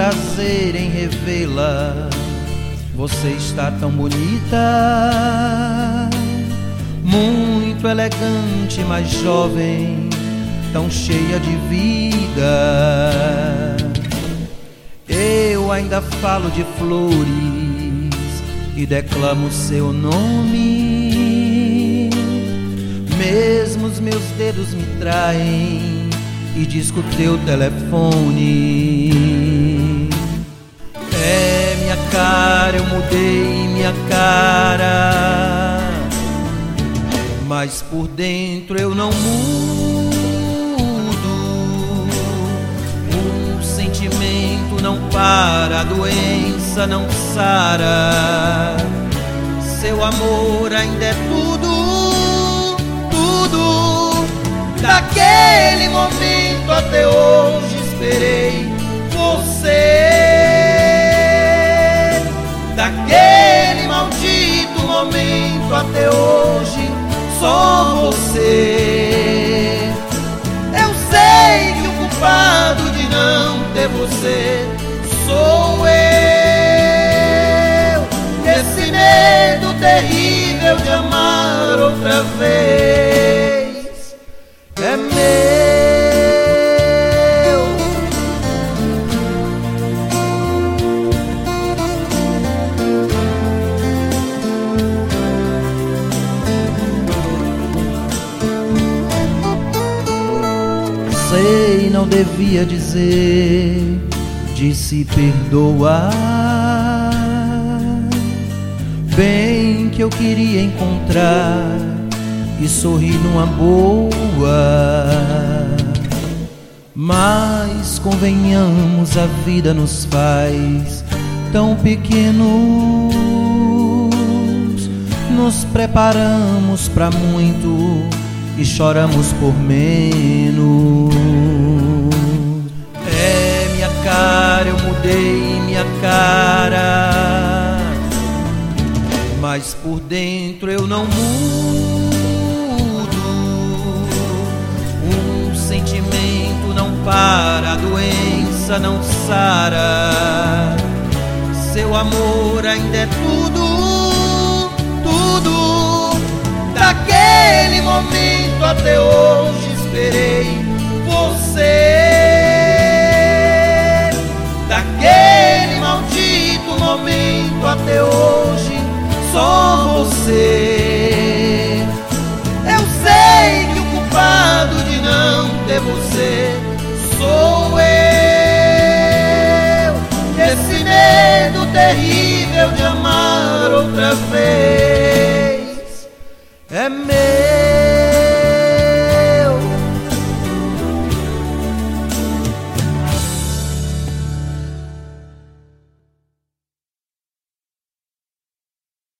prazer em revê-la. Você está tão bonita, muito elegante, mas jovem, tão cheia de vida. Eu ainda falo de flores e declamo seu nome. Mesmo os meus dedos me traem e disco teu telefone. É minha cara, eu mudei minha cara, mas por dentro eu não mudo. O sentimento não para, a doença não sara. Seu amor ainda é tudo, tudo. Daquele momento até hoje esperei você. Daquele maldito momento até hoje só você. Eu sei que o culpado de não ter você sou eu. Esse medo terrível de amar outra vez é meu. Sei, não devia dizer, disse perdoar. Bem que eu queria encontrar e sorrir numa boa, mas convenhamos, a vida nos faz tão pequenos. Nos preparamos pra muito e choramos por menos. É minha cara, eu mudei minha cara, mas por dentro eu não mudo. O sentimento não para, a doença não sara. Seu amor ainda é tudo, tudo. Daquele momento até hoje esperei você. Daquele maldito momento até hoje só você. Eu sei que o culpado de não ter você sou eu. Esse medo terrível de amar outra vez é meu.